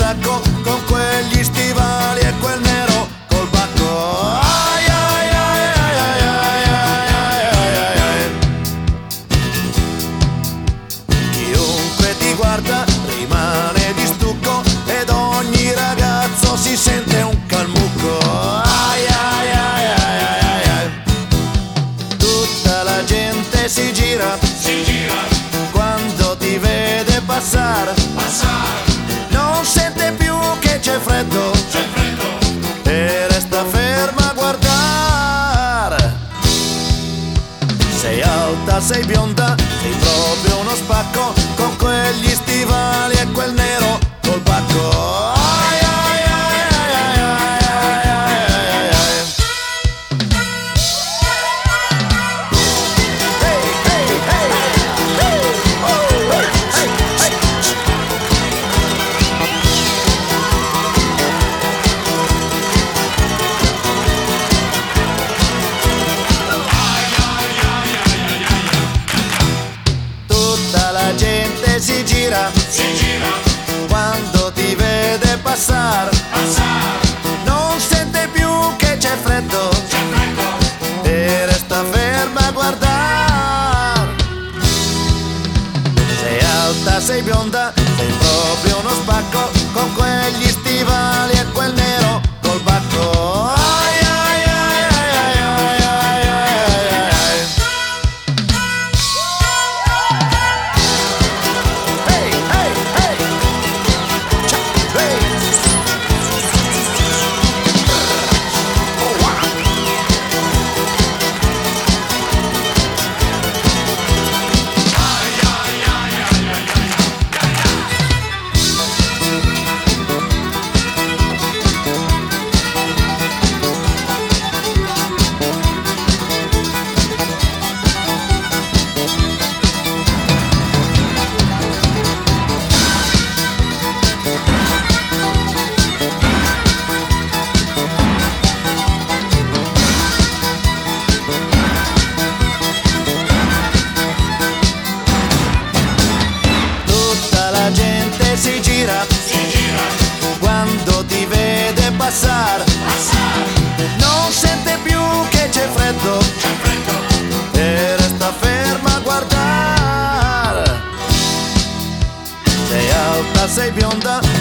spacco con quegli stivali e quel nero col bacco. Ai ai ai ai ai ai ai ai ai. Chiunque ti guarda rimane di stucco ed ogni ragazzo si sente un calmucco. Ai ai ai ai ai ai. Tutta la gente si gira quando ti vede passare. Non sente più che c'è freddo e resta ferma a guardare. Sei alta, sei bionda, sei proprio uno spacco con quegli stivali e quel nero col bacco. Ai ai ai ai ai ai ai ai ai. Hey hey hey hey oh hey hey hey. Tutta la gente si gira quando ti vede passare. Non sente più che c'è freddo e resta ferma a guardare. Sei alta, sei bionda, sei proprio uno spacco con quegli stivali e quel nero col bacco. Ai ai ai ai ai ai ai ai ai. Hey hey hey. Ciao, hey. Oh wow. Tutta la gente si gira quando ti vede passare. Non sente più che c'è freddo e resta ferma a guardare. Sei alta, sei bionda,